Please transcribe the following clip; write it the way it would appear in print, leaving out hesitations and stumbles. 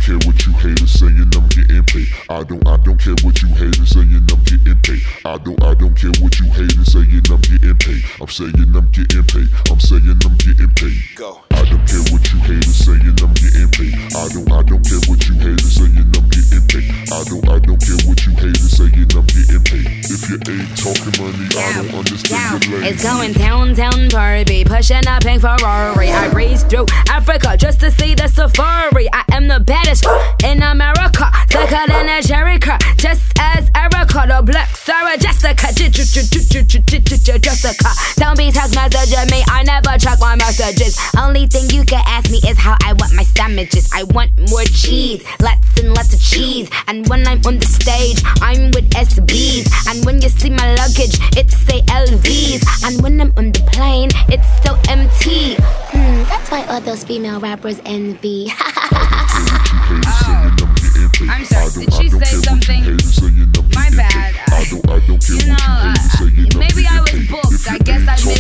care what you haters saying, I'm getting paid. I don't care what you haters saying, I'm getting paid. I don't care what you haters saying, I'm getting paid. I'm saying I'm getting paid. I'm saying I'm getting paid. Go. I don't care what you haters saying, I'm getting paid. I don't care what you haters saying, I'm getting paid. I don't care what you haters saying, I'm getting paid. If you ain't talking money, I don't understand your lane. It's going down, Barbie, pushing a pink Ferrari. I raced through Africa just to see the safari. I am the baddest in America, thicker than a Jericho, just as Erica, the Black Sarah Jessica, Jessica. Don't be text messaging me, I never check my messages. Only thing you can ask me is how I want my sandwiches. I want more cheese, lots and lots of cheese. And when I'm on the stage, I'm with SBs. And when you see my luggage, it's say LVs. And when I'm on the plane, it's so empty. That's why all those female rappers envy. I'm sorry, did she say something? My bad. Maybe I was booked. I guess I